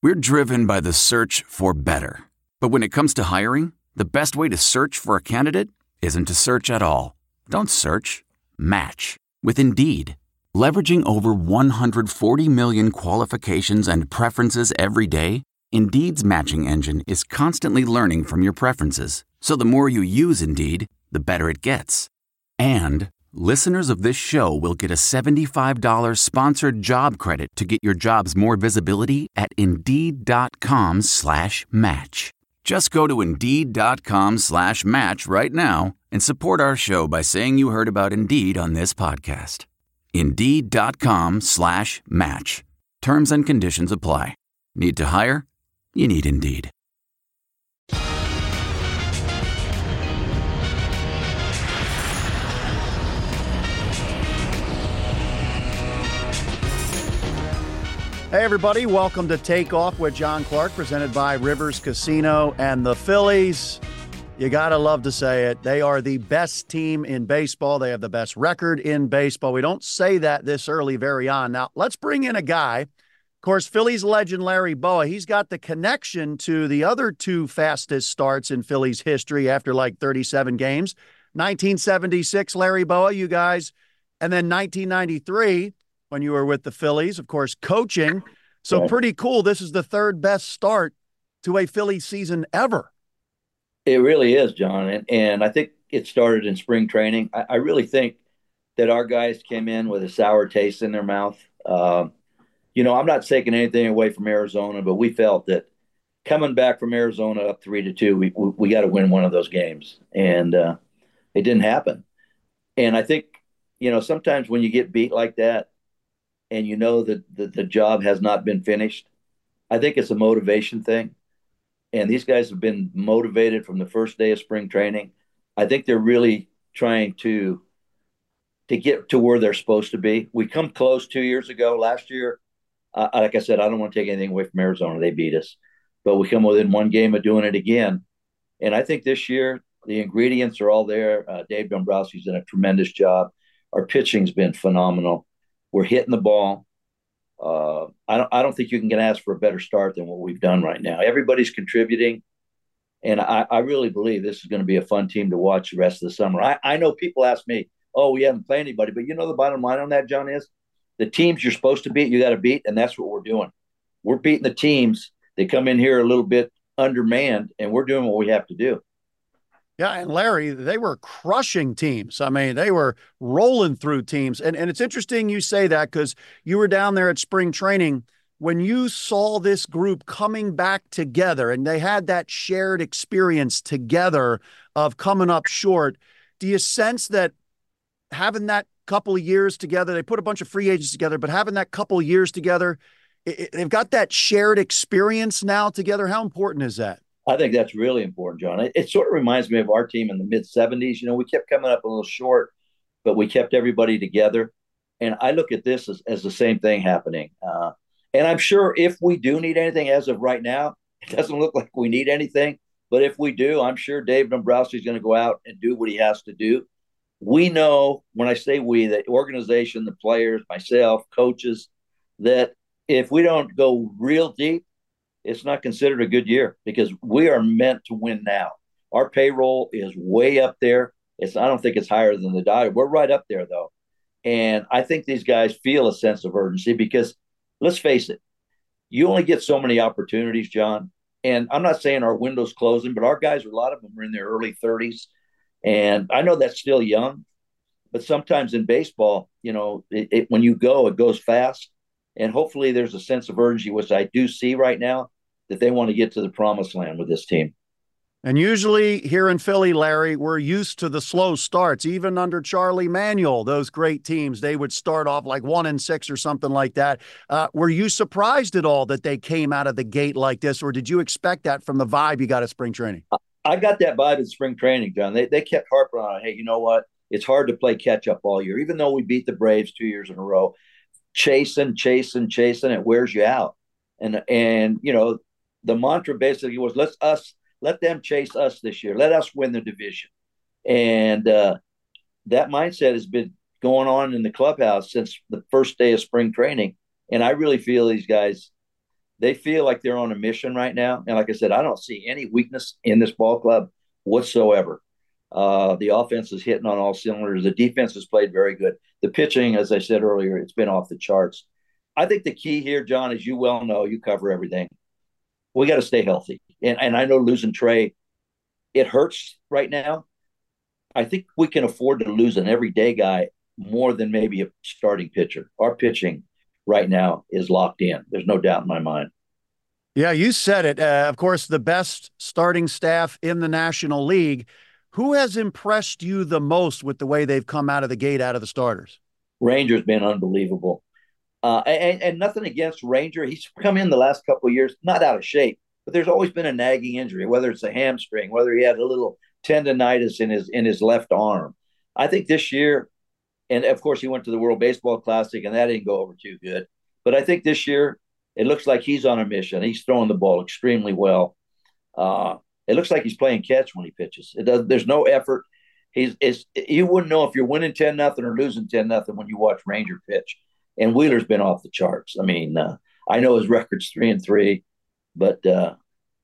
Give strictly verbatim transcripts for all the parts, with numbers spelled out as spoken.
We're driven by the search for better. But when it comes to hiring, the best way to search for a candidate isn't to search at all. Don't search. Match with Indeed. Leveraging over one hundred forty million qualifications and preferences every day, Indeed's matching engine is constantly learning from your preferences. So the more you use Indeed, the better it gets. And listeners of this show will get a seventy-five dollars sponsored job credit to get your jobs more visibility at Indeed.com slash match. Just go to Indeed.com slash match right now and support our show by saying you heard about Indeed on this podcast. Indeed.com slash match. Terms and conditions apply. Need to hire? You need Indeed. Hey, everybody. Welcome to Take Off with John Clark, presented by Rivers Casino and the Phillies. You got to love to say it. They are the best team in baseball. They have the best record in baseball. We don't say that this early very on. Now, let's bring in a guy. Of course, Phillies legend Larry Bowa. He's got the connection to the other two fastest starts in Phillies history after like thirty-seven games. nineteen seventy-six, Larry Bowa, you guys. And then nineteen ninety-three, when you were with the Phillies, of course, coaching. So Right. Pretty cool. This is the third best start to a Phillies season ever. It really is, John. And, and I think it started in spring training. I, I really think that our guys came in with a sour taste in their mouth. Um, you know, I'm not taking anything away from Arizona, but we felt that coming back from Arizona up three to two, we, we, we got to win one of those games. And uh, it didn't happen. And I think, you know, sometimes when you get beat like that, and you know that the, the job has not been finished, I think it's a motivation thing. And these guys have been motivated from the first day of spring training. I think they're really trying to, to get to where they're supposed to be. We come close two years ago. Last year, uh, like I said, I don't want to take anything away from Arizona. They beat us. But we come within one game of doing it again. And I think this year, the ingredients are all there. Uh, Dave Dombrowski's done a tremendous job. Our pitching's been phenomenal. We're hitting the ball. Uh, I don't. I don't think you can ask for a better start than what we've done right now. Everybody's contributing, and I, I really believe this is going to be a fun team to watch the rest of the summer. I, I know people ask me, "Oh, we haven't played anybody," but you know the bottom line on that, John, is the teams you're supposed to beat, you got to beat, and that's what we're doing. We're beating the teams. They come in here a little bit undermanned, and we're doing what we have to do. Yeah, and Larry, they were crushing teams. I mean, they were rolling through teams. And, and it's interesting you say that because you were down there at spring training when you saw this group coming back together and they had that shared experience together of coming up short. Do you sense that having that couple of years together, they put a bunch of free agents together, but having that couple of years together, it, it, they've got that shared experience now together? How important is that? I think that's really important, John. It, it sort of reminds me of our team in the mid seventies. You know, we kept coming up a little short, but we kept everybody together. And I look at this as, as the same thing happening. Uh, and I'm sure if we do need anything as of right now, it doesn't look like we need anything. But if we do, I'm sure Dave Dombrowski is going to go out and do what he has to do. We know, when I say we, the organization, the players, myself, coaches, that if we don't go real deep, it's not considered a good year because we are meant to win now. Our payroll is way up there. It's I don't think it's higher than the Dodgers. We're right up there, though. And I think these guys feel a sense of urgency because, let's face it, you only get so many opportunities, John. And I'm not saying our window's closing, but our guys, a lot of them are in their early thirties. And I know that's still young. But sometimes in baseball, you know, it, it, when you go, it goes fast. And hopefully there's a sense of urgency, which I do see right now, that they want to get to the promised land with this team. And usually here in Philly, Larry, we're used to the slow starts. Even under Charlie Manuel, those great teams, they would start off like one and six or something like that. Uh, were you surprised at all that they came out of the gate like this, or did you expect that from the vibe you got at spring training? I got that vibe in spring training, John. They, they kept harping on it. Hey, you know what? It's hard to play catch up all year. Even though we beat the Braves two years in a row, chasing, chasing, chasing, it wears you out. And, and you know, the mantra basically was, let's us let them chase us this year. Let us win the division. And uh, that mindset has been going on in the clubhouse since the first day of spring training. And I really feel these guys, They feel like they're on a mission right now. And like I said, I don't see any weakness in this ball club whatsoever. Uh, the offense is hitting on all cylinders. The defense has played very good. The pitching, as I said earlier, it's been off the charts. I think the key here, John, as you well know, you cover everything. We got to stay healthy. And, and I know losing Trey, it hurts right now. I think we can afford to lose an everyday guy more than maybe a starting pitcher. Our pitching right now is locked in. There's no doubt in my mind. Yeah, you said it. Uh, of course, the best starting staff in the National League. Who has impressed you the most with the way they've come out of the gate out of the starters? Ranger's been unbelievable. Uh, and, and nothing against Ranger. He's come in the last couple of years, not out of shape, but there's always been a nagging injury, whether it's a hamstring, whether he had a little tendonitis in his in his left arm. I think this year, and of course he went to the World Baseball Classic, and that didn't go over too good. But I think this year it looks like he's on a mission. He's throwing the ball extremely well. Uh, it looks like he's playing catch when he pitches. It does. There's no effort. He's it's, you wouldn't know if you're winning ten nothing or losing ten nothing when you watch Ranger pitch. And Wheeler's been off the charts. I mean, uh, I know his record's three and three, but uh,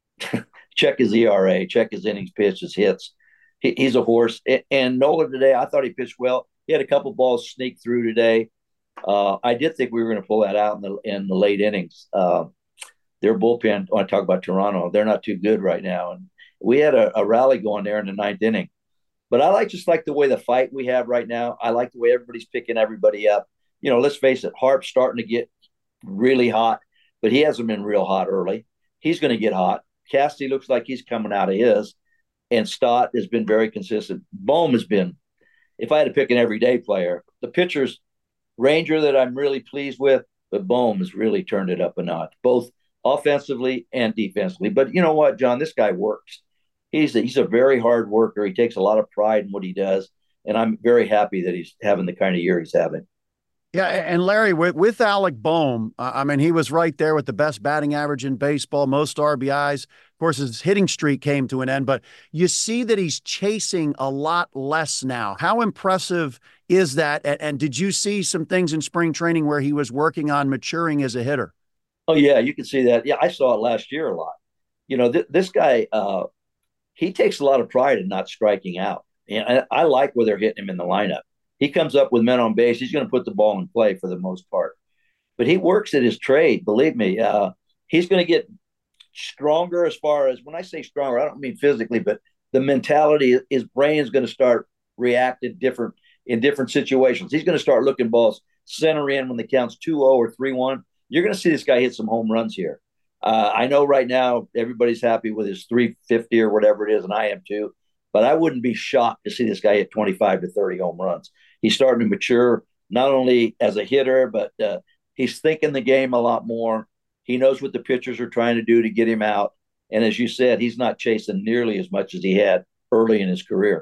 check his E R A, check his innings pitched, his hits. He, he's a horse. And Nola today, I thought he pitched well. He had a couple balls sneak through today. Uh, I did think we were going to pull that out in the in the late innings. Uh, their bullpen, I want to talk about Toronto, they're not too good right now. And we had a, a rally going there in the ninth inning. But I like just like the way the fight we have right now. I like the way everybody's picking everybody up. You know, let's face it, Harp's starting to get really hot, but he hasn't been real hot early. He's going to get hot. Cassidy looks like he's coming out of his, and Stott has been very consistent. Bohm has been, if I had to pick an everyday player, the pitcher's Ranger that I'm really pleased with, but Bohm has really turned it up a notch, both offensively and defensively. But you know what, John, this guy works. He's a, he's a very hard worker. He takes a lot of pride in what he does, and I'm very happy that he's having the kind of year he's having. Yeah, and Larry, with, with Alec Bohm, uh, I mean, he was right there with the best batting average in baseball, most R B Is. Of course, his hitting streak came to an end, but you see that he's chasing a lot less now. How impressive is that? And, and did you see some things in spring training where he was working on maturing as a hitter? Oh, yeah, you can see that. Yeah, I saw it last year a lot. You know, th- this guy, uh, he takes a lot of pride in not striking out. And I, I like where they're hitting him in the lineup. He comes up with men on base. He's going to put the ball in play for the most part. But he works at his trade, believe me. Uh, he's going to get stronger as far as, when I say stronger, I don't mean physically, but the mentality, his brain is going to start reacting different in different situations. He's going to start looking balls center in when the count's two oh or three one. You're going to see this guy hit some home runs here. Uh, I know right now everybody's happy with his three fifty or whatever it is, and I am too. But I wouldn't be shocked to see this guy hit twenty-five to thirty home runs. He's starting to mature, not only as a hitter, but uh, he's thinking the game a lot more. He knows what the pitchers are trying to do to get him out. And as you said, he's not chasing nearly as much as he had early in his career.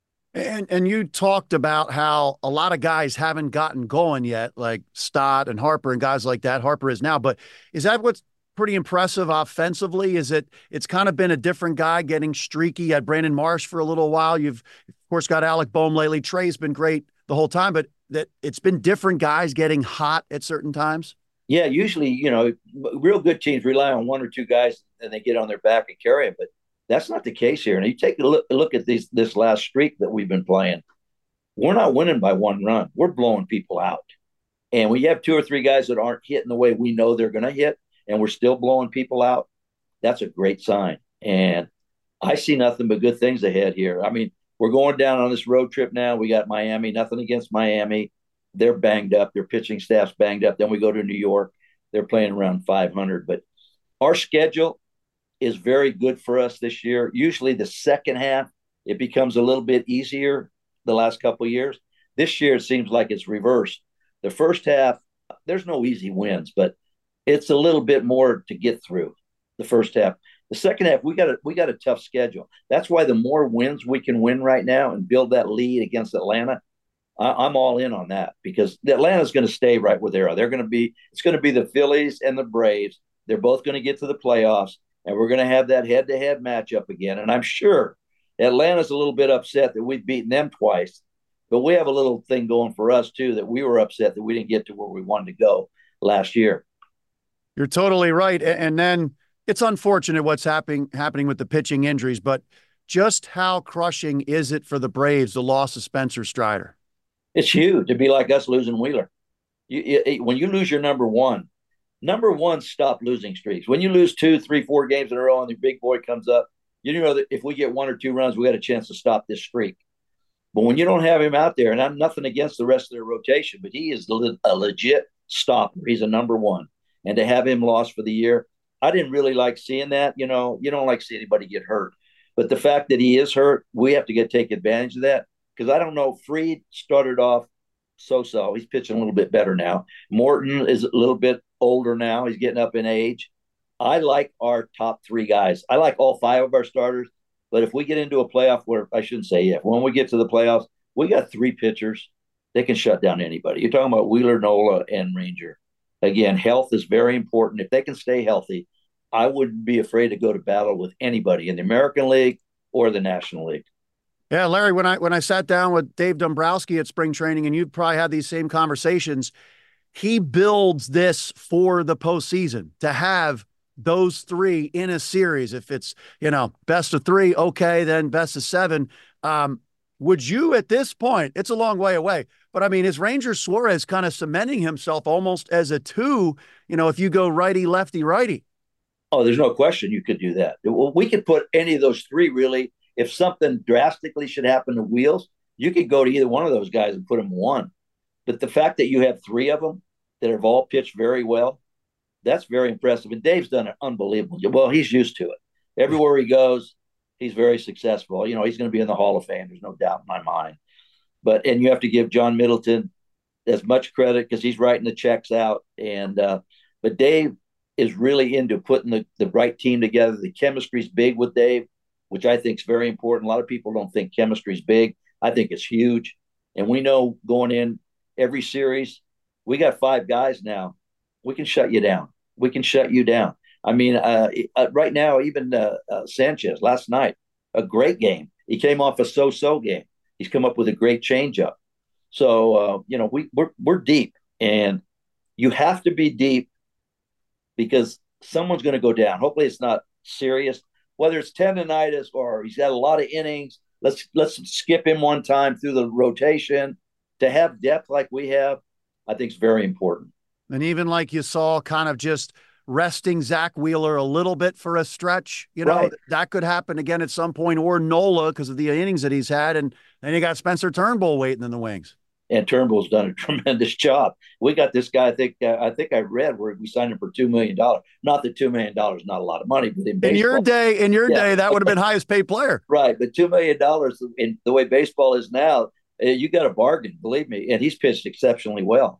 And and you talked about how a lot of guys haven't gotten going yet, like Stott and Harper and guys like that. Harper is now. But is that what's pretty impressive offensively? Is it it's kind of been a different guy getting streaky? You had Brandon Marsh for a little while. You've, of course, got Alec Bohm lately. Trey's been great the whole time, but that it's been different guys getting hot at certain times. Yeah, usually, you know, real good teams rely on one or two guys and they get on their back and carry them, but that's not the case here. And you take a look, a look at these, this last streak that we've been playing. We're not winning by one run. We're blowing people out. And when you have two or three guys that aren't hitting the way we know they're going to hit, and we're still blowing people out, that's a great sign. And I see nothing but good things ahead here. I mean, we're going down on this road trip now. We got Miami, nothing against Miami. They're banged up. Their pitching staff's banged up. Then we go to New York. They're playing around five hundred. But our schedule is very good for us this year. Usually the second half, it becomes a little bit easier the last couple of years. This year, it seems like it's reversed. The first half, there's no easy wins, but it's a little bit more to get through the first half. The second half, we got a we got a tough schedule. That's why the more wins we can win right now and build that lead against Atlanta, I, I'm all in on that, because Atlanta's going to stay right where they are. They're going to be it's going to be the Phillies and the Braves. They're both going to get to the playoffs, and we're going to have that head-to-head matchup again. And I'm sure Atlanta's a little bit upset that we've beaten them twice, but we have a little thing going for us too, that we were upset that we didn't get to where we wanted to go last year. You're totally right. And then it's unfortunate what's happening happening with the pitching injuries, but just how crushing is it for the Braves, the loss of Spencer Strider? It's huge. It'd be like us losing Wheeler. You, you, when you lose your number one, number one stop losing streaks. When you lose two, three, four games in a row and the big boy comes up, you know that if we get one or two runs, we got a chance to stop this streak. But when you don't have him out there, and I'm nothing against the rest of their rotation, but he is a legit stopper. He's a number one. And to have him lost for the year, I didn't really like seeing that. You know, you don't like to see anybody get hurt. But the fact that he is hurt, we have to get take advantage of that. Because I don't know, Fried started off so-so. He's pitching a little bit better now. Morton is a little bit older now. He's getting up in age. I like our top three guys. I like all five of our starters. But if we get into a playoff where, I shouldn't say if, when we get to the playoffs, we got three pitchers. They can shut down anybody. You're talking about Wheeler, Nola, and Ranger. Again, health is very important. If they can stay healthy, I wouldn't be afraid to go to battle with anybody in the American League or the National League. Yeah, Larry, when I when I sat down with Dave Dombrowski at spring training, and you probably had these same conversations, he builds this for the postseason to have those three in a series. If it's, you know, best of three, okay, then best of seven. Um, would you at this point, it's a long way away, but I mean, is Ranger Suarez kind of cementing himself almost as a two, you know, if you go righty, lefty, righty? Oh, there's no question you could do that. We could put any of those three really. If something drastically should happen to Wheels, you could go to either one of those guys and put them one. But the fact that you have three of them that have all pitched very well, that's very impressive. And Dave's done an unbelievable job. Well, he's used to it. Everywhere he goes, he's very successful. You know, he's going to be in the Hall of Fame. There's no doubt in my mind. But, and you have to give John Middleton as much credit because he's writing the checks out. And, uh, but Dave is really into putting the, the right team together. The chemistry's big with Dave, which I think is very important. A lot of people don't think chemistry is big. I think it's huge. And we know going in every series, we got five guys now. We can shut you down. We can shut you down. I mean, uh, uh, right now, even uh, uh, Sanchez last night, a great game. He came off a so-so game. He's come up with a great changeup. So, uh, you know, we, we're, we're deep. And you have to be deep because someone's going to go down. Hopefully it's not serious. Whether it's tendonitis or he's had a lot of innings, let's let's skip him one time through the rotation. To have depth like we have, I think is very important. And even like you saw, kind of just resting Zach Wheeler a little bit for a stretch, you know, right. That could happen again at some point, or Nola because of the innings that he's had. And then you got Spencer Turnbull waiting in the wings. And Turnbull's done a tremendous job. We got this guy. I think uh, I think I read where we signed him for two million dollars. Not that two million dollars is not a lot of money, but in baseball, in your day, in your yeah. day, that would have been highest paid player, right? But two million dollars in the way baseball is now, uh, you got a bargain, believe me. And he's pitched exceptionally well.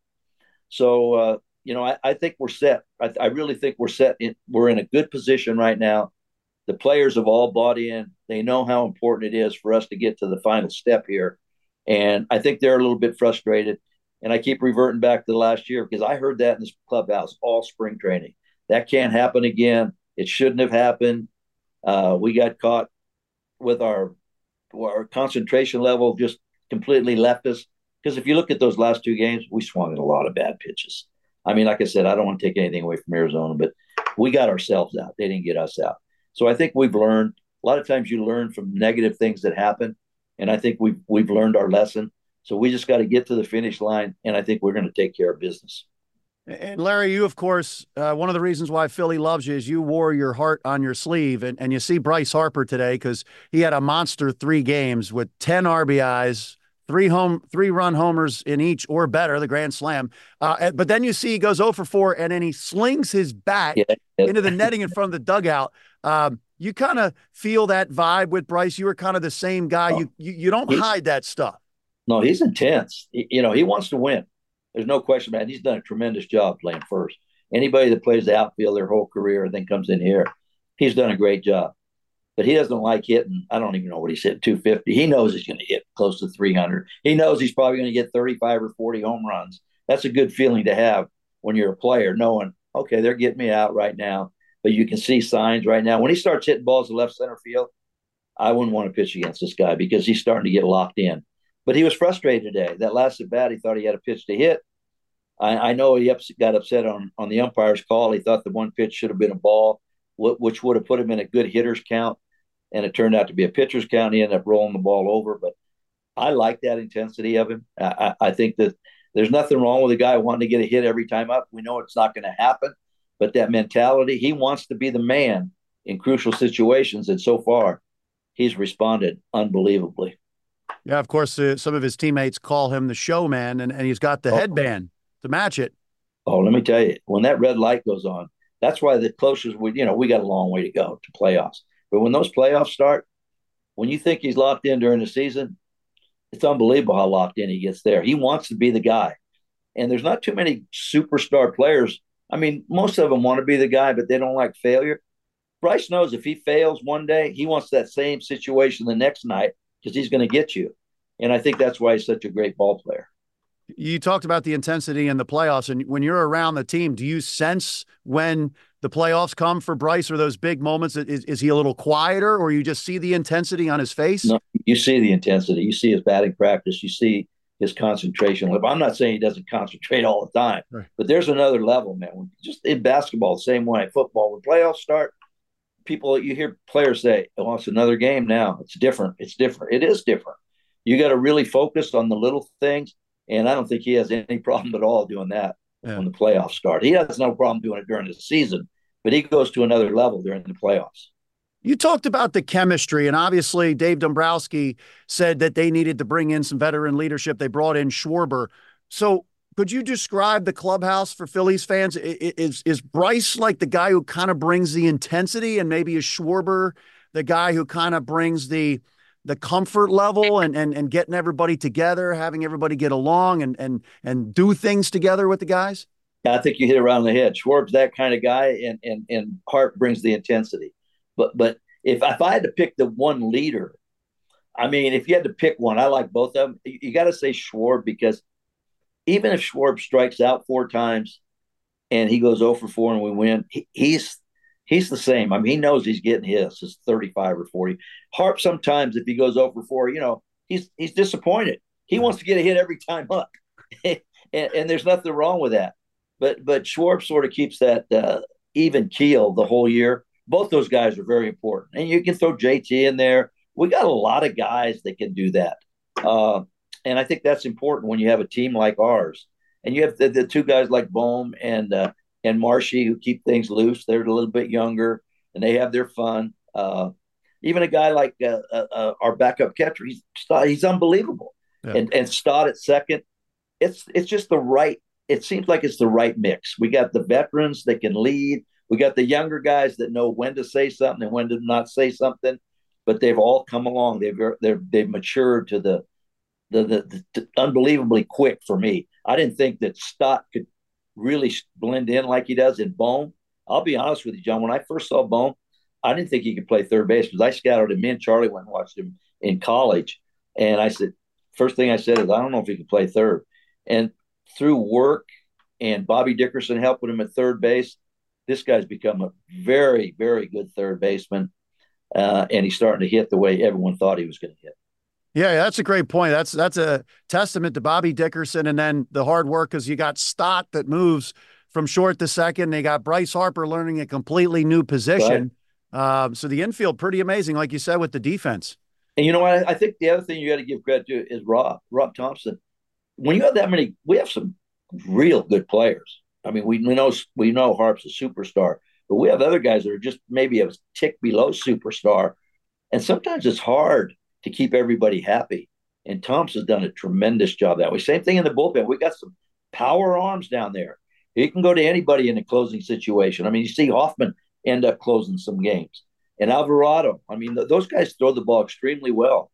So uh, you know, I, I think we're set. I, I really think we're set. In, we're in a good position right now. The players have all bought in. They know how important it is for us to get to the final step here. And I think they're a little bit frustrated. And I keep reverting back to the last year because I heard that in this clubhouse all spring training. That can't happen again. It shouldn't have happened. Uh, we got caught with our, our concentration level just completely left us. Because if you look at those last two games, we swung at a lot of bad pitches. I mean, like I said, I don't want to take anything away from Arizona, but we got ourselves out. They didn't get us out. So I think we've learned. A lot of times you learn from negative things that happen. And I think we've, we've learned our lesson. So we just got to get to the finish line, and I think we're going to take care of business. And Larry, you, of course, uh, one of the reasons why Philly loves you is you wore your heart on your sleeve. And, and you see Bryce Harper today because he had a monster three games with ten R B Is, three home, three run homers in each or better, the grand slam. Uh, but then you see he goes oh for four, and then he slings his bat yeah. into the netting in front of the dugout. Um, You kind of feel that vibe with Bryce. You were kind of the same guy. Oh, you, you you don't hide that stuff. No, he's intense. He, you know, he wants to win. There's no question about it. He's done a tremendous job playing first. Anybody that plays the outfield their whole career and then comes in here, he's done a great job. But he doesn't like hitting. I don't even know what he's hit, two fifty. He knows he's going to hit close to three hundred. He knows he's probably going to get thirty-five or forty home runs. That's a good feeling to have when you're a player, knowing, okay, they're getting me out right now. But you can see signs right now. When he starts hitting balls to left center field, I wouldn't want to pitch against this guy because he's starting to get locked in. But he was frustrated today. That last at bat, he thought he had a pitch to hit. I, I know he ups, got upset on, on the umpire's call. He thought the one pitch should have been a ball, which would have put him in a good hitter's count. And it turned out to be a pitcher's count. He ended up rolling the ball over. But I like that intensity of him. I, I think that there's nothing wrong with a guy wanting to get a hit every time up. We know it's not going to happen. But that mentality, he wants to be the man in crucial situations. And so far, he's responded unbelievably. Yeah, of course, uh, some of his teammates call him the showman, and, and he's got the oh. headband to match it. Oh, let me tell you, when that red light goes on, that's why the closest we, you know, we got a long way to go to playoffs. But when those playoffs start, when you think he's locked in during the season, it's unbelievable how locked in he gets there. He wants to be the guy. And there's not too many superstar players. I mean, most of them want to be the guy, but they don't like failure. Bryce knows if he fails one day, he wants that same situation the next night because he's going to get you. And I think that's why he's such a great ball player. You talked about the intensity in the playoffs, and when you're around the team, do you sense when the playoffs come for Bryce or those big moments? Is, is he a little quieter, or you just see the intensity on his face? No, you see the intensity. You see his batting practice. You see his concentration. I'm not saying he doesn't concentrate all the time, right. But there's another level, man. Just in basketball, the same way. Football, when playoffs start, people, you hear players say, oh, it's another game now. It's different. It's different. It is different. You got to really focus on the little things. And I don't think he has any problem at all doing that yeah. when the playoffs start. He has no problem doing it during the season, but he goes to another level during the playoffs. You talked about the chemistry, and obviously Dave Dombrowski said that they needed to bring in some veteran leadership. They brought in Schwarber. So could you describe the clubhouse for Phillies fans? Is, is Bryce like the guy who kind of brings the intensity, and maybe is Schwarber the guy who kind of brings the the comfort level and, and, and getting everybody together, having everybody get along and, and, and do things together with the guys? Yeah, I think you hit it around the head. Schwarb's that kind of guy, and, and, and Hart brings the intensity. But, but if, if I had to pick the one leader, I mean, if you had to pick one, I like both of them. You, you got to say Schwarb, because even if Schwarb strikes out four times and he goes oh for four and we win, he, he's, He's the same. I mean, he knows he's getting his. It's thirty-five or forty. Harp, sometimes if he goes oh for four, you know, he's he's disappointed. He wants to get a hit every time up, and, and there's nothing wrong with that. But but Schwarb sort of keeps that uh, even keel the whole year. Both those guys are very important, and you can throw J T in there. We got a lot of guys that can do that, uh, and I think that's important when you have a team like ours, and you have the, the two guys like Bohm and. Uh, And Marshy, who keep things loose. They're a little bit younger, and they have their fun. Uh, even a guy like uh, uh, our backup catcher, he's he's unbelievable. Yeah. And and Stott at second, it's it's just the right. It seems like it's the right mix. We got the veterans that can lead. We got the younger guys that know when to say something and when to not say something. But they've all come along. They've they've they've matured to the the the, the, the unbelievably quick for me. I didn't think that Stott could really blend in like he does in Bohm. I'll be honest with you, John. When I first saw Bohm, I didn't think he could play third base because I scouted him. Me and Charlie went and watched him in college. And I said, first thing I said is, I don't know if he could play third. And through work and Bobby Dickerson helping him at third base, this guy's become a very, very good third baseman. Uh, and he's starting to hit the way everyone thought he was going to hit. Yeah, that's a great point. That's that's a testament to Bobby Dickerson, and then the hard work, because you got Stott that moves from short to second. They got Bryce Harper learning a completely new position. Right. Um, so the infield, pretty amazing, like you said, with the defense. And you know what? I think the other thing you got to give credit to is Rob, Rob Thompson. When you have that many, we have some real good players. I mean, we, we know we know Harp's a superstar, but we have other guys that are just maybe a tick below superstar. And sometimes it's hard to keep everybody happy. And Thompson's done a tremendous job that way. Same thing in the bullpen. We got some power arms down there. He can go to anybody in a closing situation. I mean, you see Hoffman end up closing some games. And Alvarado, I mean, th- those guys throw the ball extremely well.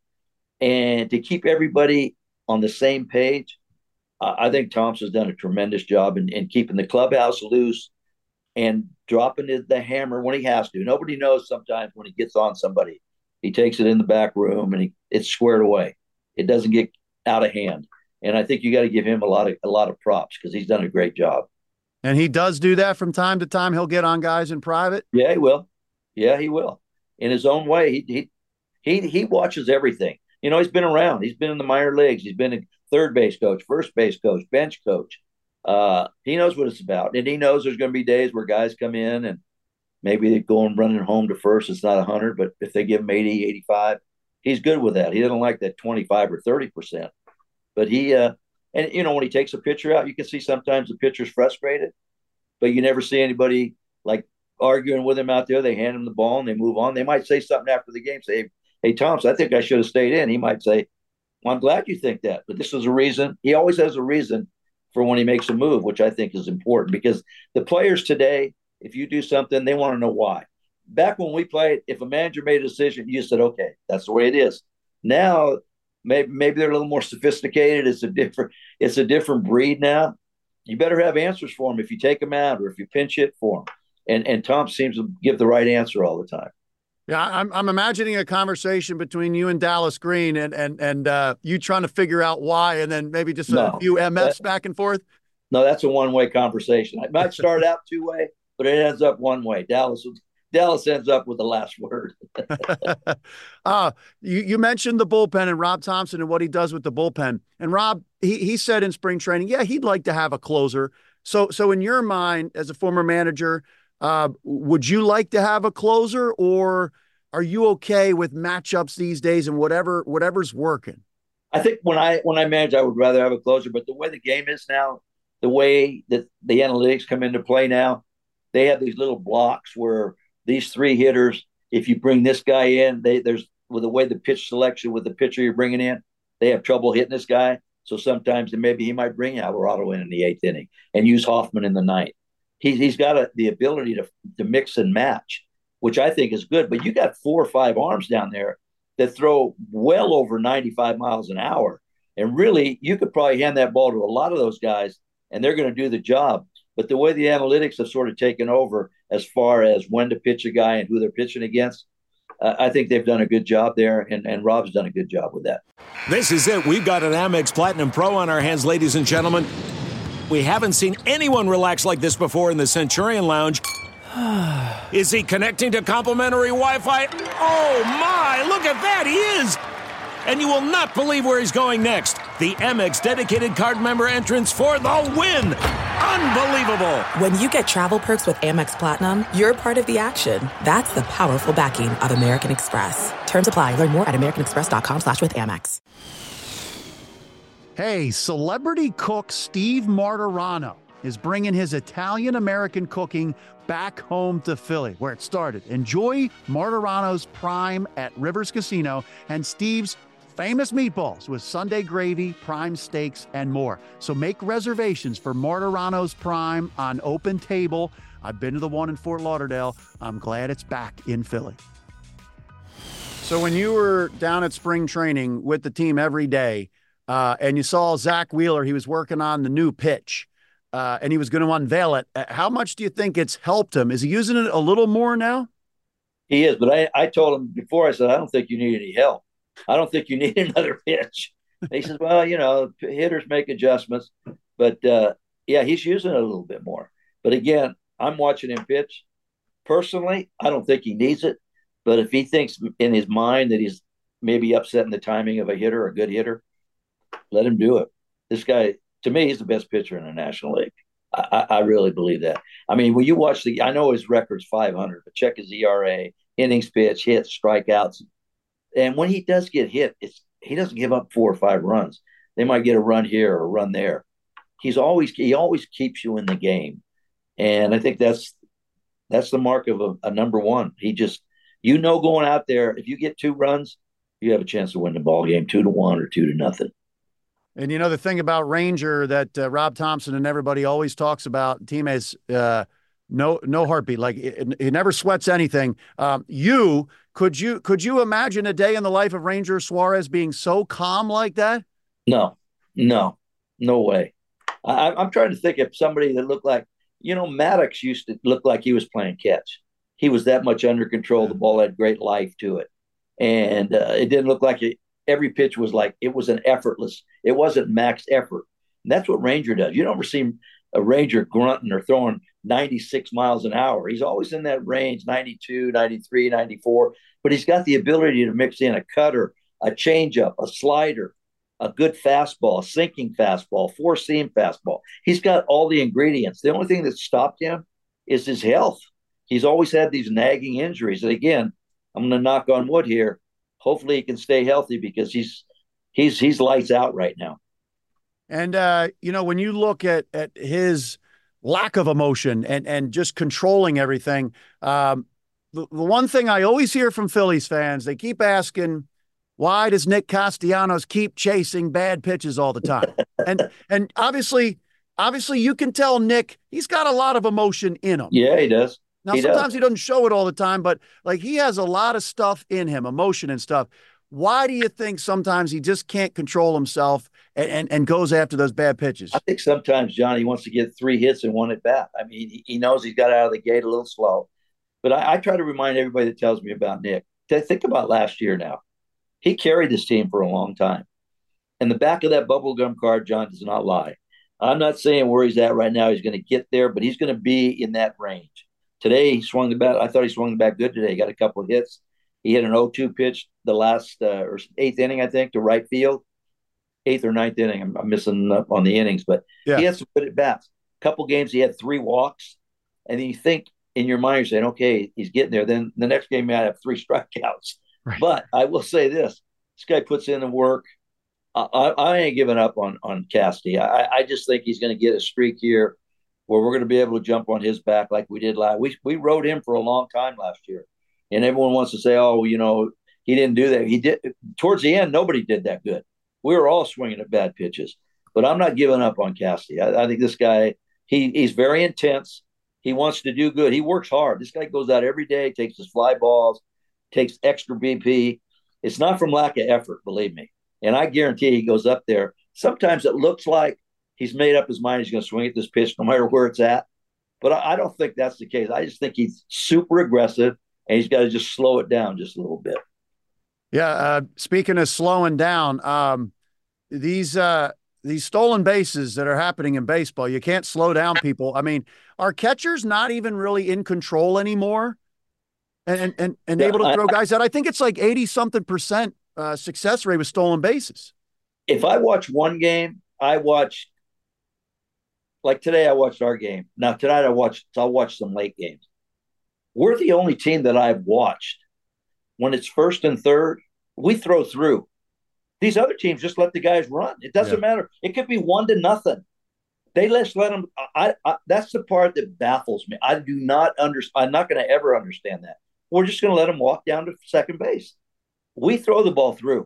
And to keep everybody on the same page, uh, I think Thompson's done a tremendous job in, in keeping the clubhouse loose and dropping the, the hammer when he has to. Nobody knows sometimes when he gets on somebody. He takes it in the back room and he, it's squared away. It doesn't get out of hand. And I think you got to give him a lot of a lot of props because he's done a great job. And he does do that from time to time. He'll get on guys in private. Yeah, he will. Yeah, he will. In his own way, he he he he watches everything. You know, he's been around. He's been in the minor leagues. He's been a third base coach, first base coach, bench coach. Uh, he knows what it's about, and he knows there's going to be days where guys come in and maybe they go and running home to first. It's not one hundred, but if they give him eighty, eighty-five, he's good with that. He doesn't like that twenty-five or thirty percent. But he, uh, and you know, when he takes a pitcher out, you can see sometimes the pitcher's frustrated, but you never see anybody like arguing with him out there. They hand him the ball and they move on. They might say something after the game, say, "Hey, Thompson, I think I should have stayed in." He might say, "Well, I'm glad you think that, but this is a reason." He always has a reason for when he makes a move, which I think is important because the players today, if you do something, they want to know why. Back when we played, if a manager made a decision, you said, "Okay, that's the way it is." Now, maybe maybe they're a little more sophisticated. It's a different it's a different breed now. You better have answers for them if you take them out or if you pinch hit for them. And and Tom seems to give the right answer all the time. Yeah, I'm I'm imagining a conversation between you and Dallas Green and and and uh, you trying to figure out why, and then maybe just a No, few M Fs that, back and forth. no, that's a one way conversation. It might start out two way, but it ends up one way. Dallas Dallas ends up with the last word. uh, you, you mentioned the bullpen and Rob Thompson and what he does with the bullpen. And Rob, he, he said in spring training, yeah, he'd like to have a closer. So, so in your mind, as a former manager, uh, would you like to have a closer, or are you okay with matchups these days and whatever whatever's working? I think when I when I manage, I would rather have a closer. But the way the game is now, the way that the analytics come into play now, they have these little blocks where these three hitters, if you bring this guy in, they there's with the way the pitch selection with the pitcher you're bringing in, they have trouble hitting this guy. So sometimes maybe he might bring Alvarado in in the eighth inning and use Hoffman in the ninth. He, he's got a, the ability to to mix and match, which I think is good. But you got four or five arms down there that throw well over ninety-five miles an hour. And really, you could probably hand that ball to a lot of those guys, and they're going to do the job. But the way the analytics have sort of taken over as far as when to pitch a guy and who they're pitching against, uh, I think they've done a good job there, and, and Rob's done a good job with that. This is it. We've got an Amex Platinum Pro on our hands, ladies and gentlemen. We haven't seen anyone relax like this before in the Centurion Lounge. Is he connecting to complimentary Wi-Fi? Oh, my. Look at that. He is. And you will not believe where he's going next. The Amex dedicated card member entrance for the win. Unbelievable. When you get travel perks with Amex Platinum, you're part of the action. That's the powerful backing of American Express. Terms apply. Learn more at americanexpress.com slash with Amex. Hey, celebrity cook Steve Martirano is bringing his Italian-American cooking back home to Philly, where it started. Enjoy Martirano's Prime at Rivers Casino and Steve's famous meatballs with Sunday gravy, prime steaks, and more. So make reservations for Martirano's Prime on Open Table. I've been to the one in Fort Lauderdale. I'm glad it's back in Philly. So when you were down at spring training with the team every day, uh, and you saw Zach Wheeler, he was working on the new pitch, uh, and he was going to unveil it. How much do you think it's helped him? Is he using it a little more now? He is, but I, I told him before, I said, I don't think you need any help. I don't think you need another pitch. He says, well, you know, hitters make adjustments. But, uh, yeah, he's using it a little bit more. But, again, I'm watching him pitch. Personally, I don't think he needs it. But if he thinks in his mind that he's maybe upsetting the timing of a hitter, a good hitter, let him do it. This guy, to me, he's the best pitcher in the National League. I, I really believe that. I mean, when you watch the – I know his record's five hundred, but check his E R A, innings pitched, hits, strikeouts. And when he does get hit, it's he doesn't give up four or five runs. They might get a run here or a run there. He's always he always keeps you in the game, and I think that's that's the mark of a, a number one. He just you know going out there, if you get two runs, you have a chance to win the ball game, two to one or two to nothing. And you know the thing about Ranger that uh, Rob Thompson and everybody always talks about, team has uh, no no heartbeat, like it, it never sweats anything. Um, you could you could you imagine a day in the life of Ranger Suarez being so calm like that? No, no, no way. I, I'm trying to think of somebody that looked like, you know, Maddox used to look like he was playing catch. He was that much under control. The ball had great life to it, and uh, it didn't look like it. Every pitch was like it was an effortless. It wasn't max effort. And that's what Ranger does. You don't ever see a Ranger grunting or throwing ninety-six miles an hour. He's always in that range, ninety-two, ninety-three, ninety-four. But he's got the ability to mix in a cutter, a changeup, a slider, a good fastball, a sinking fastball, four seam fastball. He's got all the ingredients. The only thing that stopped him is his health. He's always had these nagging injuries. And again, I'm going to knock on wood here. Hopefully he can stay healthy because he's he's he's lights out right now. And uh, you know, when you look at at his lack of emotion and and just controlling everything, um, the, the one thing I always hear from Phillies fans, they keep asking, why does Nick Castellanos keep chasing bad pitches all the time? and and obviously, obviously, you can tell Nick, he's got a lot of emotion in him. Yeah, he does. Now, he sometimes does. he doesn't show it all the time, but like he has a lot of stuff in him, emotion and stuff. Why do you think sometimes he just can't control himself and, and, and goes after those bad pitches? I think sometimes, John, he wants to get three hits and one at bat. I mean, he, he knows he's got out of the gate a little slow. But I, I try to remind everybody that tells me about Nick, to think about last year now. He carried this team for a long time. And the back of that bubblegum card, John, does not lie. I'm not saying where he's at right now he's going to get there, but he's going to be in that range. Today, he swung the bat. I thought he swung the bat good today. He got a couple of hits. He hit an oh two pitch the last uh, or eighth inning, I think, to right field. Eighth or ninth inning. I'm, I'm missing up on the innings, but yeah. He had some good at bats. A couple games, he had three walks. And then you think in your mind, you're saying, okay, he's getting there. Then the next game, he might have three strikeouts. Right. But I will say this: this guy puts in the work. I, I, I ain't giving up on on Casty. I, I just think he's going to get a streak here where we're going to be able to jump on his back like we did last. We we rode him for a long time last year, and everyone wants to say, "Oh, you know, he didn't do that." He did. Towards the end, nobody did that good. We were all swinging at bad pitches, but I'm not giving up on Casty. I, I think this guy, he he's very intense. He wants to do good. He works hard. This guy goes out every day, takes his fly balls, takes extra B P. It's not from lack of effort, believe me. And I guarantee he goes up there. Sometimes it looks like he's made up his mind he's going to swing at this pitch no matter where it's at. But I, I don't think that's the case. I just think he's super aggressive, and he's got to just slow it down just a little bit. Yeah, uh, speaking of slowing down, um, these uh, these stolen bases that are happening in baseball, you can't slow down people. I mean, are catchers not even really in control anymore? And and and yeah, able to throw I, guys out. I think it's like eighty something percent uh, success rate with stolen bases. If I watch one game, I watch like today. I watched our game. Now tonight I watched. I'll watch some late games. We're the only team that I've watched when it's first and third. We throw through. These other teams just let the guys run. It doesn't yeah. matter. It could be one to nothing. They just let them. I, I that's the part that baffles me. I do not understand. I'm not going to ever understand that. We're just going to let them walk down to second base. We throw the ball through.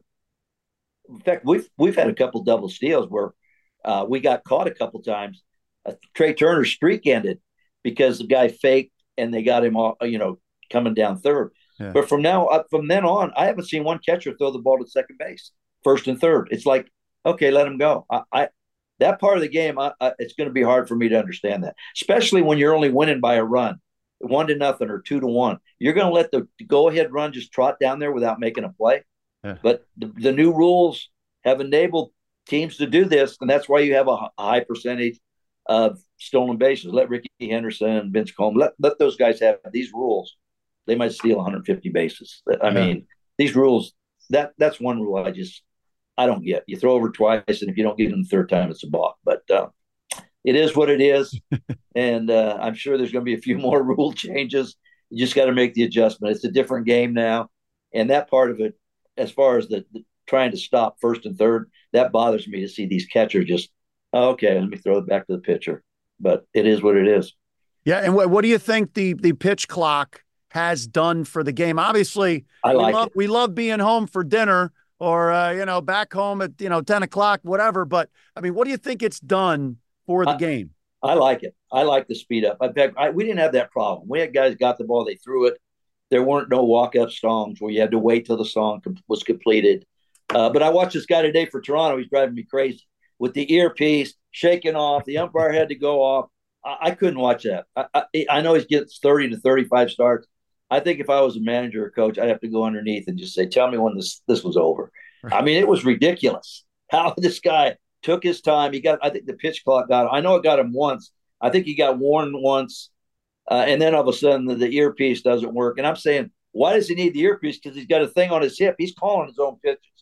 In fact, we've we've had a couple double steals where uh, we got caught a couple times. Uh, Trey Turner's streak ended because the guy faked and they got him all, you know, coming down third. Yeah. But from now up, from then on, I haven't seen one catcher throw the ball to second base, first and third. It's like, okay, let him go. I, I that part of the game, I, I, it's going to be hard for me to understand that, especially when you're only winning by a run. One to nothing or two to one. You're going to let the go-ahead run just trot down there without making a play. Yeah. But the, the new rules have enabled teams to do this, and that's why you have a, a high percentage of stolen bases. Let Ricky Henderson and Vince Coleman, let, let those guys have these rules. They might steal one hundred fifty bases. I yeah. mean, these rules, that that's one rule I just – I don't get. You throw over twice, and if you don't get them the third time, it's a balk. But uh, – it is what it is, and uh, I'm sure there's going to be a few more rule changes. You just got to make the adjustment. It's a different game now, and that part of it, as far as the, the trying to stop first and third, that bothers me to see these catchers just, oh, okay, let me throw it back to the pitcher. But it is what it is. Yeah, and what, what do you think the the pitch clock has done for the game? Obviously, I like we, love, it. we love being home for dinner or, uh, you know, back home at, you know, ten o'clock, whatever. But, I mean, what do you think it's done for the I, game? I like it. I like the speed up. In fact, I, we didn't have that problem. We had guys got the ball, they threw it. There weren't no walk-up songs where you had to wait till the song com- was completed. Uh, but I watched this guy today for Toronto. He's driving me crazy with the earpiece shaking off. The umpire had to go off. I, I couldn't watch that. I, I, I know he gets thirty to thirty-five starts. I think if I was a manager or coach, I'd have to go underneath and just say, tell me when this, this was over. Right. I mean, it was ridiculous how this guy – took his time. He got, I think the pitch clock got him. I know it got him once. I think he got warned once. Uh, and then all of a sudden the, the earpiece doesn't work. And I'm saying, why does he need the earpiece? Because he's got a thing on his hip. He's calling his own pitches.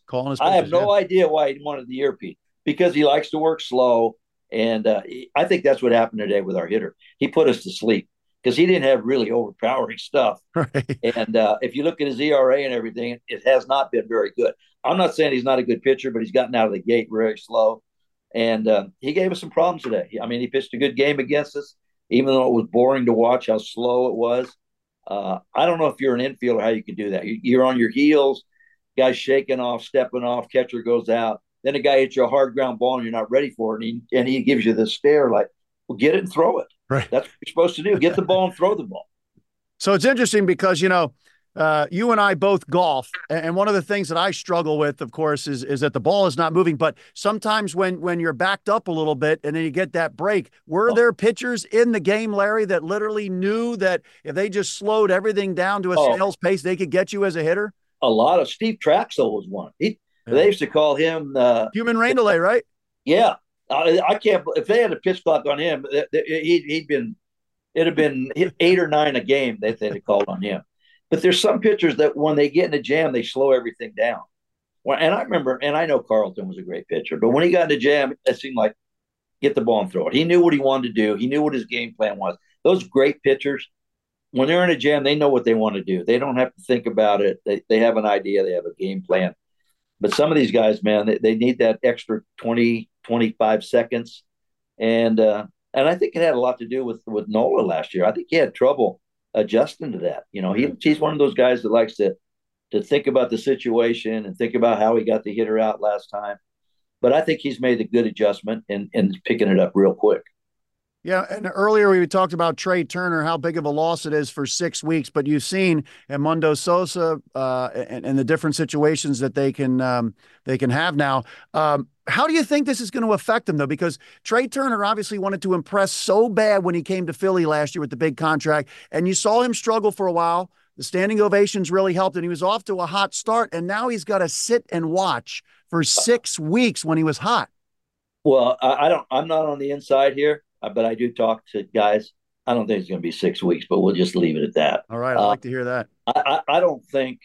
calling his I pitches, have no yeah. idea why he wanted the earpiece, because he likes to work slow. And uh, I think that's what happened today with our hitter. He put us to sleep because he didn't have really overpowering stuff. Right. And uh, if you look at his E R A and everything, it has not been very good. I'm not saying he's not a good pitcher, but he's gotten out of the gate very slow. And uh, he gave us some problems today. I mean, he pitched a good game against us, even though it was boring to watch how slow it was. Uh, I don't know if you're an infielder, how you can do that. You're on your heels, guy's shaking off, stepping off, catcher goes out. Then a guy hits you a hard ground ball and you're not ready for it. And he, and he gives you the stare like, well, get it and throw it. Right. That's what you're supposed to do. Get the ball and throw the ball. So it's interesting because, you know, uh, you and I both golf. And one of the things that I struggle with, of course, is, is that the ball is not moving. But sometimes when, when you're backed up a little bit and then you get that break, were oh. there pitchers in the game, Larry, that literally knew that if they just slowed everything down to a oh. snail's pace, they could get you as a hitter? A lot of Steve Traxel was one. He, yeah. They used to call him uh, human rain delay, right? Yeah, I, I can't. If they had a pitch clock on him, he, he'd been. It'd have been eight or nine a game that they'd have called on him. But there's some pitchers that when they get in a jam, they slow everything down. Well, and I remember, and I know Carlton was a great pitcher, but when he got in a jam, it seemed like get the ball and throw it. He knew what he wanted to do. He knew what his game plan was. Those great pitchers, when they're in a jam, they know what they want to do. They don't have to think about it. They they have an idea. They have a game plan. But some of these guys, man, they, they need that extra twenty, twenty-five seconds. And uh, and I think it had a lot to do with, with Nola last year. I think he had trouble adjusting to that. You know, he, he's one of those guys that likes to to think about the situation and think about how he got the hitter out last time. But I think he's made a good adjustment and, and picking it up real quick. Yeah, and earlier we talked about Trey Turner, how big of a loss it is for six weeks. But you've seen Edmundo Sosa uh, and, and the different situations that they can um, they can have now. Um, how do you think this is going to affect them, though? Because Trey Turner obviously wanted to impress so bad when he came to Philly last year with the big contract, and you saw him struggle for a while. The standing ovations really helped, and he was off to a hot start, and now he's got to sit and watch for six weeks when he was hot. Well, I, I don't. I'm not on the inside here. But I do talk to guys. I don't think it's going to be six weeks, but we'll just leave it at that. All right. I'd uh, like to hear that. I, I, I don't think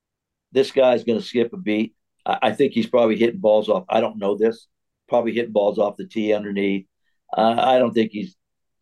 this guy's going to skip a beat. I, I think he's probably hitting balls off. I don't know this. Probably hitting balls off the tee underneath. Uh, I don't think he's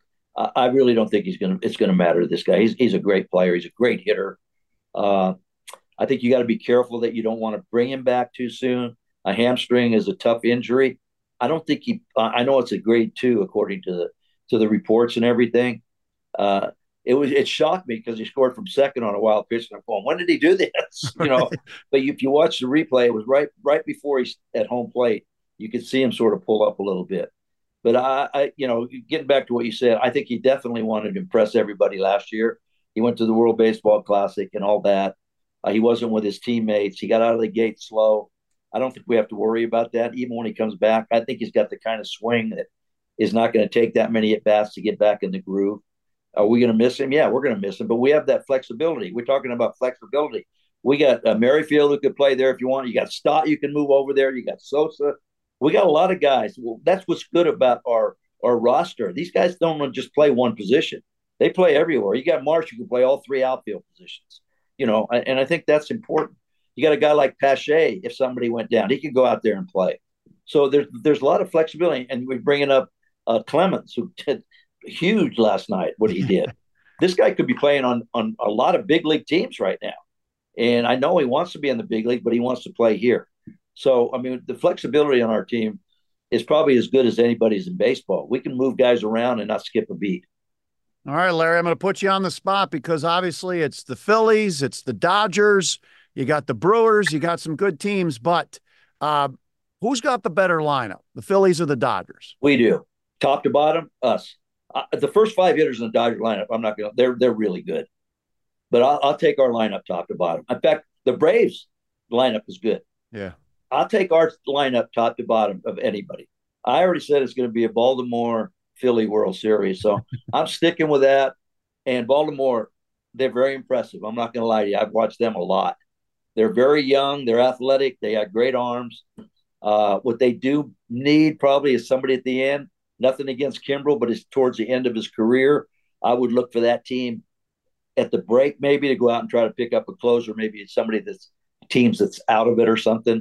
I, I really don't think he's going to, it's going to matter to this guy. He's, he's a great player. He's a great hitter. Uh, I think you got to be careful that you don't want to bring him back too soon. A hamstring is a tough injury. I don't think he. I know it's a grade two according to the to the reports and everything. Uh, it was it shocked me because he scored from second on a wild pitch, and I'm going, when did he do this? You know. But if you watch the replay, it was right right before he's at home plate. You could see him sort of pull up a little bit. But I, I, you know, getting back to what you said, I think he definitely wanted to impress everybody last year. He went to the World Baseball Classic and all that. Uh, he wasn't with his teammates. He got out of the gate slow. I don't think we have to worry about that. Even when he comes back, I think he's got the kind of swing that is not going to take that many at-bats to get back in the groove. Are we going to miss him? Yeah, we're going to miss him. But we have that flexibility. We're talking about flexibility. We got uh, Merrifield who could play there if you want. You got Stott you can move over there. You got Sosa. We got a lot of guys. Well, that's what's good about our, our roster. These guys don't just play one position. They play everywhere. You got Marsh who can play all three outfield positions. You know, and I think that's important. You got a guy like Pache, if somebody went down, he could go out there and play. So there's there's a lot of flexibility. And we're bringing up uh, Clemens, who did huge last night, what he did. This guy could be playing on, on a lot of big league teams right now. And I know he wants to be in the big league, but he wants to play here. So, I mean, the flexibility on our team is probably as good as anybody's in baseball. We can move guys around and not skip a beat. All right, Larry, I'm going to put you on the spot because obviously it's the Phillies, it's the Dodgers, you got the Brewers, you got some good teams, but uh, who's got the better lineup, the Phillies or the Dodgers? We do. Top to bottom, us. Uh, the first five hitters in the Dodger lineup, I'm not going to, they're, they're really good. But I'll, I'll take our lineup top to bottom. In fact, the Braves lineup is good. Yeah. I'll take our lineup top to bottom of anybody. I already said it's going to be a Baltimore Philly World Series. So I'm sticking with that. And Baltimore, they're very impressive. I'm not going to lie to you. I've watched them a lot. They're very young. They're athletic. They have great arms. Uh, what they do need probably is somebody at the end. Nothing against Kimbrel, but it's towards the end of his career. I would look for that team at the break maybe to go out and try to pick up a closer. Maybe it's somebody that's teams that's out of it or something.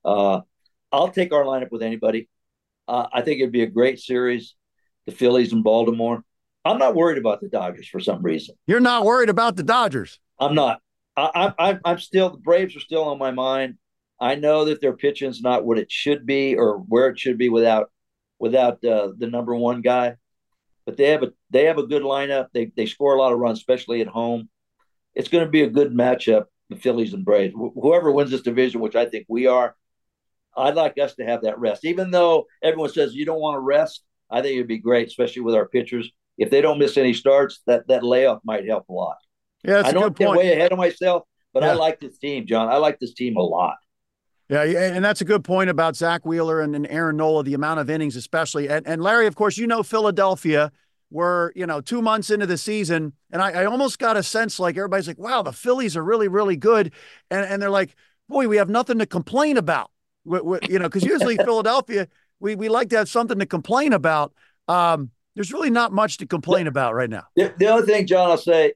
Uh, I'll take our lineup with anybody. Uh, I think it'd be a great series, the Phillies and Baltimore. I'm not worried about the Dodgers for some reason. You're not worried about the Dodgers? I'm not. I, I, I'm still, the Braves are still on my mind. I know that their pitching's not what it should be or where it should be without without uh, the number one guy. But they have a they have a good lineup. They they score a lot of runs, especially at home. It's going to be a good matchup, the Phillies and Braves. Wh- whoever wins this division, which I think we are, I'd like us to have that rest. Even though everyone says you don't want to rest, I think it'd be great, especially with our pitchers. If they don't miss any starts, that, that layoff might help a lot. Yeah, that's I a don't good get point. way ahead of myself, but Yeah. I like this team, John. I like this team a lot. Yeah, and that's a good point about Zach Wheeler and, and Aaron Nola, the amount of innings especially. And, and Larry, of course, you know Philadelphia. We're, you know, two months into the season, and I, I almost got a sense like everybody's like, wow, the Phillies are really, really good. And, and they're like, boy, we have nothing to complain about. We, we, you know, because usually Philadelphia, we, we like to have something to complain about. Um, there's really not much to complain about right now. The, the other thing, John, I'll say,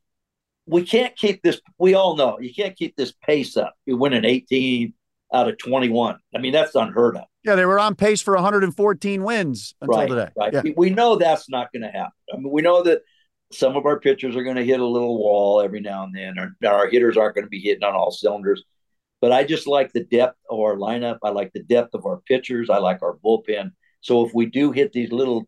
we can't keep this. We all know you can't keep this pace up. You're winning eighteen out of twenty-one. I mean, that's unheard of. Yeah, they were on pace for one hundred fourteen wins until right, today. Right. Yeah. We, we know that's not going to happen. I mean, we know that some of our pitchers are going to hit a little wall every now and then, or our hitters aren't going to be hitting on all cylinders. But I just like the depth of our lineup. I like the depth of our pitchers. I like our bullpen. So if we do hit these little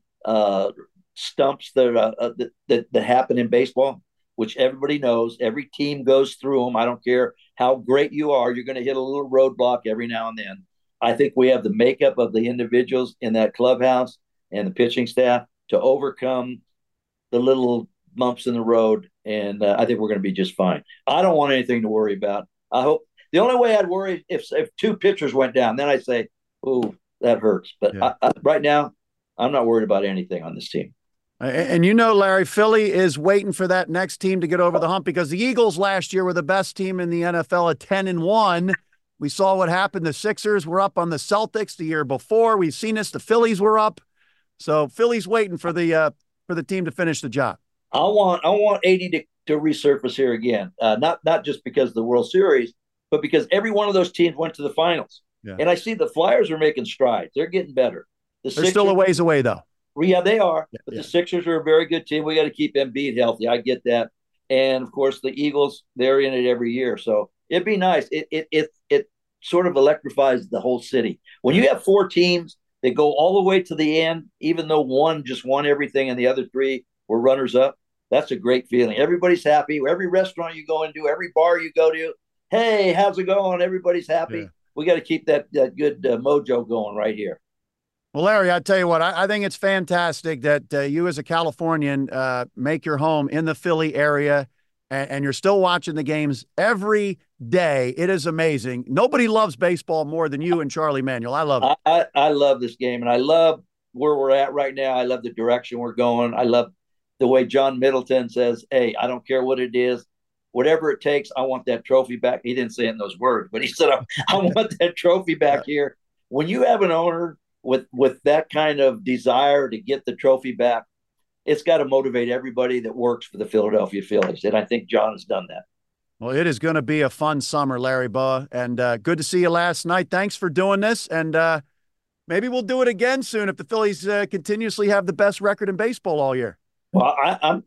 uh, stumps that, uh, that that that happen in baseball, which everybody knows, every team goes through them. I don't care how great you are, you're going to hit a little roadblock every now and then. I think we have the makeup of the individuals in that clubhouse and the pitching staff to overcome the little bumps in the road, and uh, I think we're going to be just fine. I don't want anything to worry about. I hope the only way I'd worry if if two pitchers went down, then I'd say, "Ooh, that hurts." But Yeah. I, I, right now, I'm not worried about anything on this team. And you know, Larry, Philly is waiting for that next team to get over the hump because the Eagles last year were the best team in the N F L at ten and one. We saw what happened. The Sixers were up on the Celtics the year before. We've seen this. The Phillies were up. So Philly's waiting for the uh, for the team to finish the job. I want I want eighty to, to resurface here again. Uh, not not just because of the World Series, but because every one of those teams went to the finals. Yeah. And I see the Flyers are making strides. They're getting better. The They're still a ways away, though. Yeah, they are. Yeah, but yeah. the Sixers are a very good team. We got to keep Embiid healthy. I get that. And, of course, the Eagles, they're in it every year. So it'd be nice. It it it it sort of electrifies the whole city. When you have four teams that go all the way to the end, even though one just won everything and the other three were runners-up, that's a great feeling. Everybody's happy. Every restaurant you go into, every bar you go to, hey, how's it going? Everybody's happy. Yeah. We got to keep that, that good uh, mojo going right here. Well, Larry, I tell you what, I, I think it's fantastic that uh, you as a Californian uh, make your home in the Philly area and, and you're still watching the games every day. It is amazing. Nobody loves baseball more than you and Charlie Manuel. I love it. I, I, I love this game, and I love where we're at right now. I love the direction we're going. I love the way John Middleton says, hey, I don't care what it is. Whatever it takes, I want that trophy back. He didn't say it in those words, but he said, I, I want that trophy back here. When you have an owner with with that kind of desire to get the trophy back, it's got to motivate everybody that works for the Philadelphia Phillies. And I think John has done that. Well, it is going to be a fun summer, Larry Baugh, and uh, good to see you last night. Thanks for doing this, and uh, maybe we'll do it again soon if the Phillies uh, continuously have the best record in baseball all year. Well, I, I'm,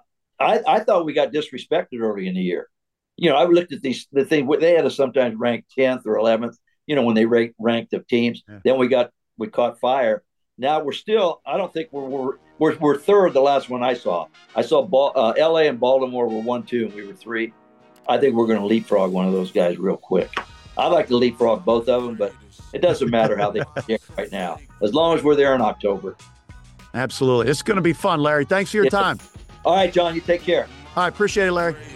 I, I thought we got disrespected early in the year. You know, I looked at these the thing they had us sometimes ranked tenth or eleventh. You know, when they rank, ranked the teams, Yeah. then we got we caught fire. Now we're still. I don't think we're we're we're, we're third. The last one I saw, I saw Ball, uh, L A and Baltimore were one, two, and we were three. I think we're going to leapfrog one of those guys real quick. I'd like to leapfrog both of them, but it doesn't matter how they get right now, as long as we're there in October. Absolutely. It's going to be fun, Larry. Thanks for your Yeah. time. All right, John, you take care. All right. Appreciate it, Larry.